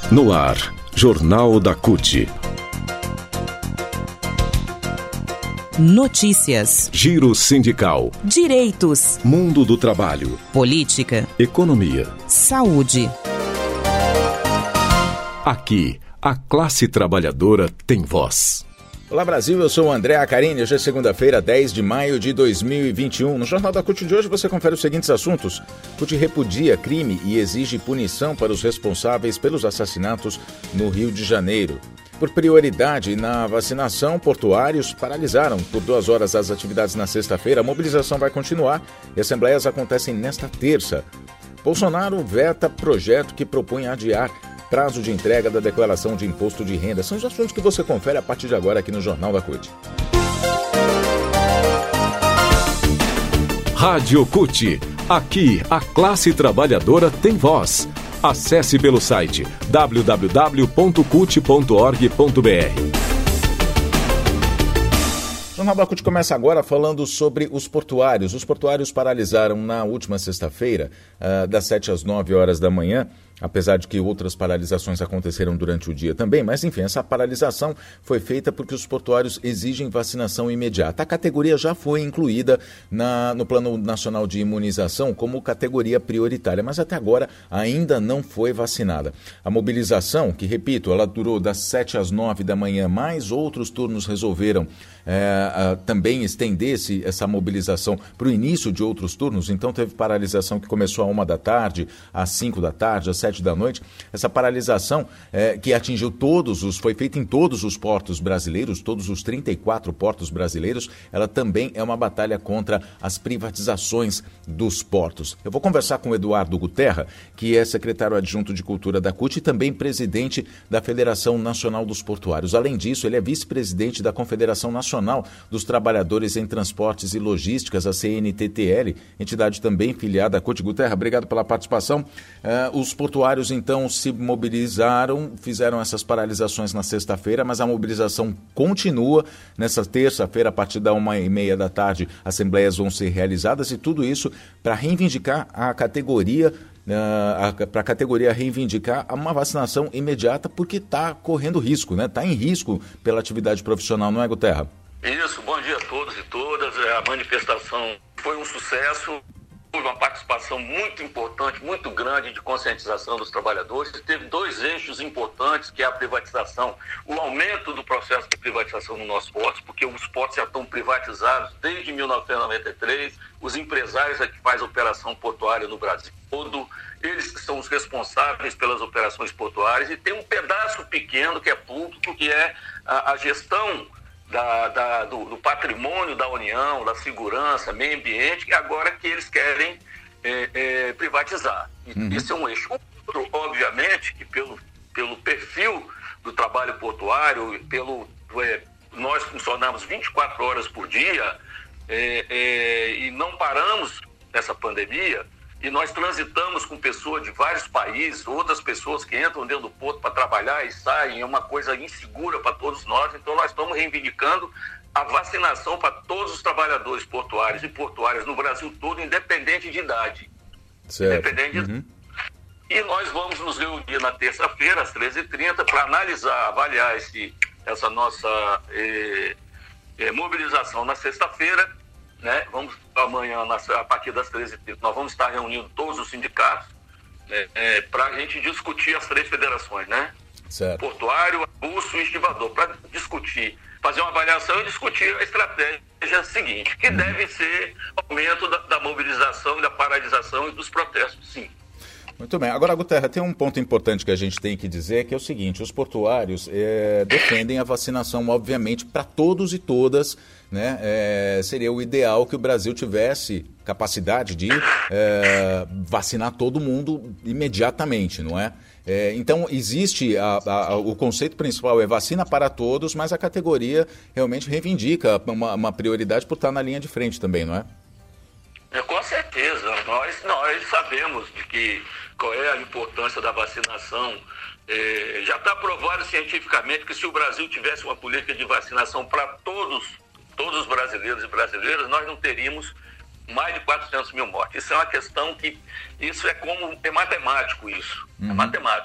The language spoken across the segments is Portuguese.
No ar, Jornal da CUT. Notícias. Giro sindical. Direitos. Mundo do trabalho. Política. Economia. Saúde. Aqui, a classe trabalhadora tem voz. Olá Brasil, eu sou o André Acarini. Hoje é segunda-feira, 10 de maio de 2021. No Jornal da CUT de hoje você confere os seguintes assuntos. CUT repudia crime e exige punição para os responsáveis pelos assassinatos no Rio de Janeiro. Por prioridade na vacinação, portuários paralisaram por 2 horas as atividades na sexta-feira. A mobilização vai continuar e assembleias acontecem nesta terça. Bolsonaro veta projeto que propõe adiar prazo de entrega da declaração de imposto de renda. São os assuntos que você confere a partir de agora aqui no Jornal da CUT. Rádio CUT. Aqui, a classe trabalhadora tem voz. Acesse pelo site www.cut.org.br. O Jornal da CUT começa agora falando sobre os portuários. Os portuários paralisaram na última sexta-feira, das 7 às 9 horas da manhã, apesar de que outras paralisações aconteceram durante o dia também, mas enfim, essa paralisação foi feita porque os portuários exigem vacinação imediata. A categoria já foi incluída no Plano Nacional de Imunização como categoria prioritária, mas até agora ainda não foi vacinada. A mobilização, que repito, ela durou das 7 às 9 da manhã, mais outros turnos resolveram também estender essa mobilização para o início de outros turnos, então teve paralisação que começou às 1 da tarde, às 5 da tarde, às 7 da noite. Essa paralisação que atingiu foi feita em todos os portos brasileiros, todos os 34 portos brasileiros, ela também é uma batalha contra as privatizações dos portos. Eu vou conversar com o Eduardo Guterra, que é secretário adjunto de Cultura da CUT e também presidente da Federação Nacional dos Portuários. Além disso, ele é vice-presidente da Confederação Nacional dos Trabalhadores em Transportes e Logísticas, a CNTTL, entidade também filiada à CUT. Guterra, obrigado pela participação. Os portuários, então, se mobilizaram, fizeram essas paralisações na sexta-feira, mas a mobilização continua nessa terça-feira, a partir da 1h30 da tarde, assembleias vão ser realizadas e tudo isso para reivindicar a categoria, para a categoria reivindicar uma vacinação imediata, porque está correndo risco, né? Está em risco pela atividade profissional, não é, Guterra? Isso, bom dia a todos e todas. A manifestação foi um sucesso. Houve uma participação muito importante, muito grande de conscientização dos trabalhadores. Teve 2 eixos importantes, que é a privatização, o aumento do processo de privatização no nosso portos, porque os portos já estão privatizados desde 1993, os empresários é que fazem operação portuária no Brasil todo, eles que são os responsáveis pelas operações portuárias, e tem um pedaço pequeno que é público, que é a gestão do patrimônio da União, da segurança, meio ambiente, que agora que eles querem privatizar. Esse é um eixo. Outro, obviamente, que pelo perfil do trabalho portuário, nós funcionamos 24 horas por dia e não paramos nessa pandemia, e nós transitamos com pessoas de vários países, outras pessoas que entram dentro do porto para trabalhar e saem, é uma coisa insegura para todos nós. Então nós estamos reivindicando a vacinação para todos os trabalhadores portuários e portuárias no Brasil todo, independente de idade. Certo. E nós vamos nos reunir na terça-feira, às 13h30, para analisar, avaliar essa nossa mobilização na sexta-feira, né? Vamos amanhã, a partir das 13h30, nós vamos estar reunindo todos os sindicatos para a gente discutir as 3 federações, né? Certo. Portuário, avulso e estivador, para discutir, fazer uma avaliação e discutir a estratégia seguinte, que deve ser aumento da mobilização e da paralisação e dos protestos, sim. Muito bem. Agora, Guterra, tem um ponto importante que a gente tem que dizer, que é o seguinte: os portuários defendem a vacinação, obviamente, para todos e todas, né? Seria o ideal que o Brasil tivesse capacidade de vacinar todo mundo imediatamente, não é? Então, existe o conceito principal é vacina para todos, mas a categoria realmente reivindica uma prioridade por estar na linha de frente também, não é? Com certeza. Nós sabemos qual é a importância da vacinação. Já está provado cientificamente que se o Brasil tivesse uma política de vacinação para todos os brasileiros e brasileiras, nós não teríamos mais de 400 mil mortes. Isso é uma questão que, é matemático isso, é matemático.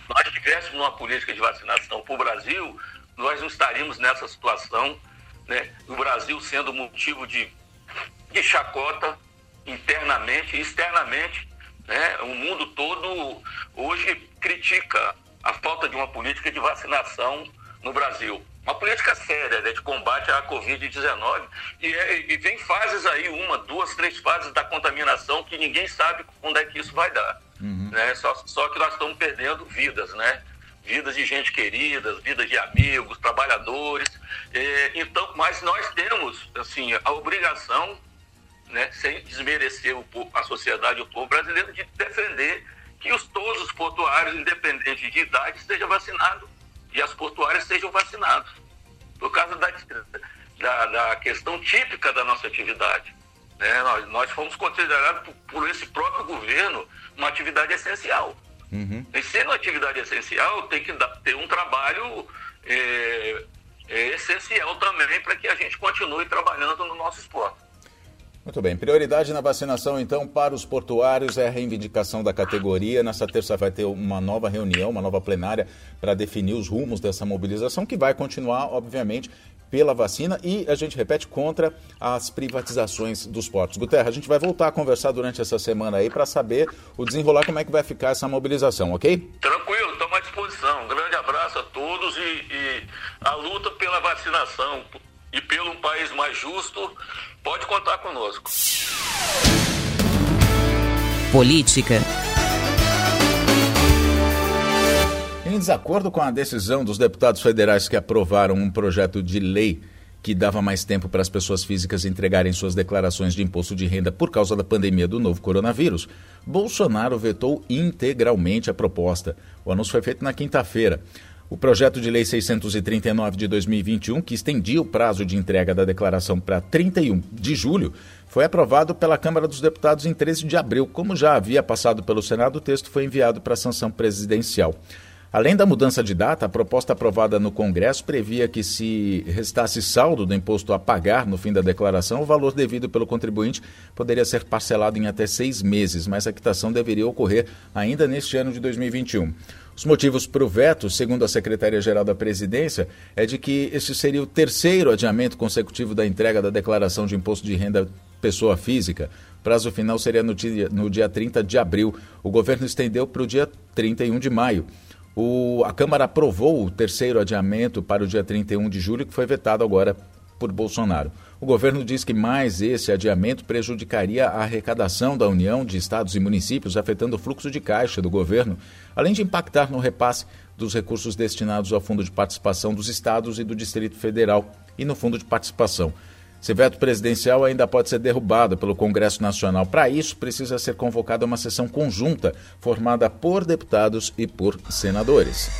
nós tivéssemos uma política de vacinação para o Brasil, nós não estaríamos nessa situação, né? O Brasil sendo motivo de chacota internamente e externamente, né? O mundo todo hoje critica a falta de uma política de vacinação no Brasil. Uma política séria, né, de combate à Covid-19 e vem fases aí, 1, 2, 3 fases da contaminação que ninguém sabe onde é que isso vai dar. Né? Só que nós estamos perdendo vidas, né? Vidas de gente querida, vidas de amigos, trabalhadores. Então, mas nós temos assim, a obrigação, né, sem desmerecer a sociedade e o povo brasileiro, de defender que todos os portuários, independente de idade, estejam vacinados e as portuárias sejam vacinados, por causa da questão típica da nossa atividade. Né? Nós fomos considerados por esse próprio governo uma atividade essencial. E sendo uma atividade essencial, tem que ter um trabalho essencial também para que a gente continue trabalhando no nosso esporte. Muito bem. Prioridade na vacinação, então, para os portuários é a reivindicação da categoria. Nessa terça vai ter uma nova reunião, uma nova plenária para definir os rumos dessa mobilização, que vai continuar, obviamente, pela vacina e, a gente repete, contra as privatizações dos portos. Guterra, a gente vai voltar a conversar durante essa semana aí para saber o desenrolar, como é que vai ficar essa mobilização, ok? Tranquilo, estamos à disposição. Um grande abraço a todos e a luta pela vacinação e pelo país mais justo, pode contar conosco. Política. Em desacordo com a decisão dos deputados federais que aprovaram um projeto de lei que dava mais tempo para as pessoas físicas entregarem suas declarações de imposto de renda por causa da pandemia do novo coronavírus, Bolsonaro vetou integralmente a proposta. O anúncio foi feito na quinta-feira. O projeto de lei 639 de 2021, que estendia o prazo de entrega da declaração para 31 de julho, foi aprovado pela Câmara dos Deputados em 13 de abril. Como já havia passado pelo Senado, o texto foi enviado para a sanção presidencial. Além da mudança de data, a proposta aprovada no Congresso previa que, se restasse saldo do imposto a pagar no fim da declaração, o valor devido pelo contribuinte poderia ser parcelado em até 6 meses, mas a quitação deveria ocorrer ainda neste ano de 2021. Os motivos para o veto, segundo a Secretaria-Geral da Presidência, é de que este seria o terceiro adiamento consecutivo da entrega da declaração de imposto de renda pessoa física. O prazo final seria no dia 30 de abril. O governo estendeu para o dia 31 de maio. A Câmara aprovou o terceiro adiamento para o dia 31 de julho, que foi vetado agora por Bolsonaro. O governo diz que mais esse adiamento prejudicaria a arrecadação da União, de estados e municípios, afetando o fluxo de caixa do governo, além de impactar no repasse dos recursos destinados ao Fundo de Participação dos Estados e do Distrito Federal e no Fundo de Participação. Esse veto presidencial ainda pode ser derrubado pelo Congresso Nacional. Para isso, precisa ser convocada uma sessão conjunta, formada por deputados e por senadores.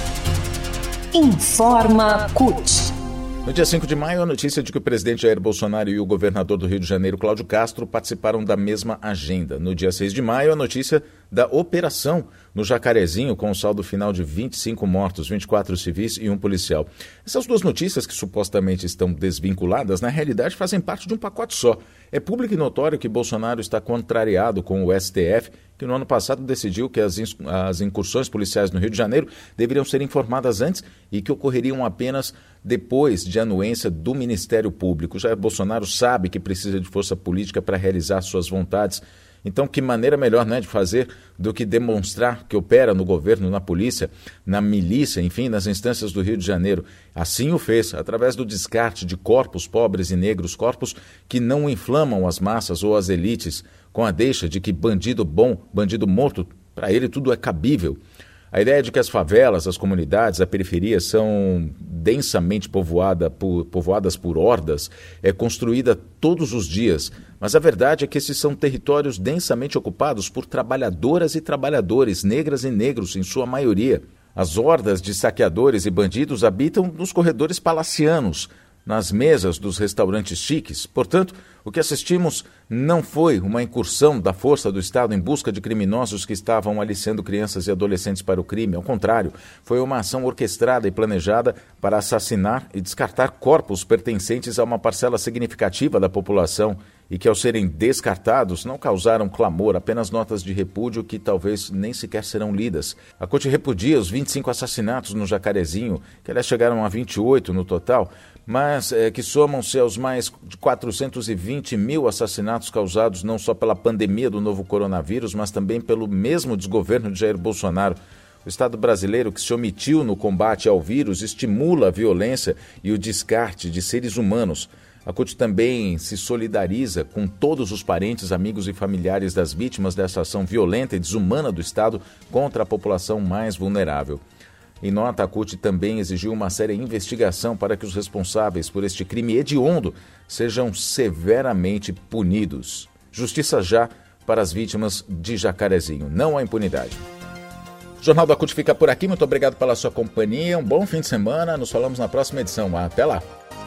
Informa CUT. No dia 5 de maio, a notícia de que o presidente Jair Bolsonaro e o governador do Rio de Janeiro, Cláudio Castro, participaram da mesma agenda. No dia 6 de maio, a notícia da operação no Jacarezinho, com um saldo final de 25 mortos, 24 civis e um policial. Essas duas notícias, que supostamente estão desvinculadas, na realidade fazem parte de um pacote só. É público e notório que Bolsonaro está contrariado com o STF, que no ano passado decidiu que as incursões policiais no Rio de Janeiro deveriam ser informadas antes e que ocorreriam apenas depois de anuência do Ministério Público. Jair Bolsonaro sabe que precisa de força política para realizar suas vontades. Então, que maneira melhor, né, de fazer do que demonstrar que opera no governo, na polícia, na milícia, enfim, nas instâncias do Rio de Janeiro. Assim o fez, através do descarte de corpos pobres e negros, corpos que não inflamam as massas ou as elites, com a deixa de que bandido bom, bandido morto, para ele tudo é cabível. A ideia de que as favelas, as comunidades, a periferia são densamente povoadas por hordas é construída todos os dias, mas a verdade é que esses são territórios densamente ocupados por trabalhadoras e trabalhadores, negras e negros em sua maioria. As hordas de saqueadores e bandidos habitam nos corredores palacianos, nas mesas dos restaurantes chiques. Portanto, o que assistimos não foi uma incursão da força do Estado em busca de criminosos que estavam aliciando crianças e adolescentes para o crime. Ao contrário, foi uma ação orquestrada e planejada para assassinar e descartar corpos pertencentes a uma parcela significativa da população e que, ao serem descartados, não causaram clamor, apenas notas de repúdio que talvez nem sequer serão lidas. A CUT repudia os 25 assassinatos no Jacarezinho, que aliás chegaram a 28 no total, mas que somam-se aos mais de 420 mil assassinatos causados não só pela pandemia do novo coronavírus, mas também pelo mesmo desgoverno de Jair Bolsonaro. O Estado brasileiro, que se omitiu no combate ao vírus, estimula a violência e o descarte de seres humanos. A CUT também se solidariza com todos os parentes, amigos e familiares das vítimas dessa ação violenta e desumana do Estado contra a população mais vulnerável. Em nota, a CUT também exigiu uma séria investigação para que os responsáveis por este crime hediondo sejam severamente punidos. Justiça já para as vítimas de Jacarezinho. Não há impunidade. O Jornal da CUT fica por aqui. Muito obrigado pela sua companhia. Um bom fim de semana. Nos falamos na próxima edição. Até lá.